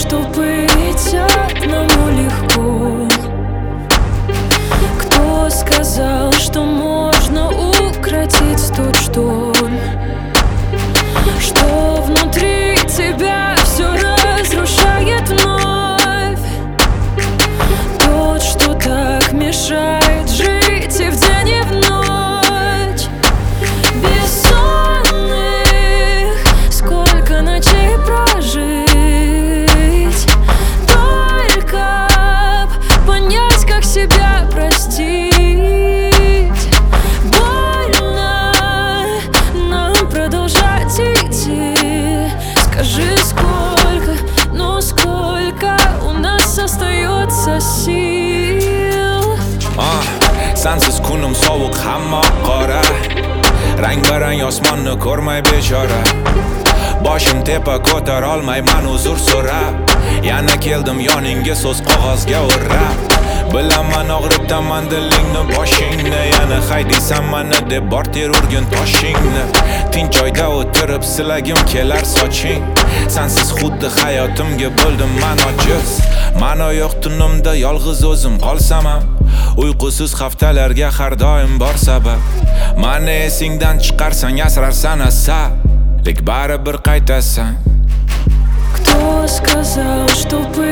что быть одному легко? Кто сказал, что можно укротить тот шторм, что внутри тебя все разрушает вновь? Тот, что так мешает жить и в день, и в ночь. Бессонных, сколько ночей прожить, только понять, как себя простить. Больно нам продолжать идти. Скажи, сколько, ну сколько у нас остается сил? Sensiz kunum sovuq, hamma qora. Rang-barang osmonni ko'rmay bechora. Boshim tepa ko'tar olmayman uzr so'rab. Yana keldim yoningga so'z qog'ozga o'rab. Bilaman og'ritaman dilingni boshingni. Yana haydaysan mana deb bor ter urgin toshingni. Tinch joyda o'tirib silagim kelar soching. Sensiz xuddi hayotimga bo'ldim man ojiz. Ma'no yo'q tunimda yolg'iz o'zim qolsam ham, uyqusiz haftalarga har doim bor sabab. Mani esingdan chiqarsan, asrarsan asab, lek baribir qaytasan. Кто сказал, что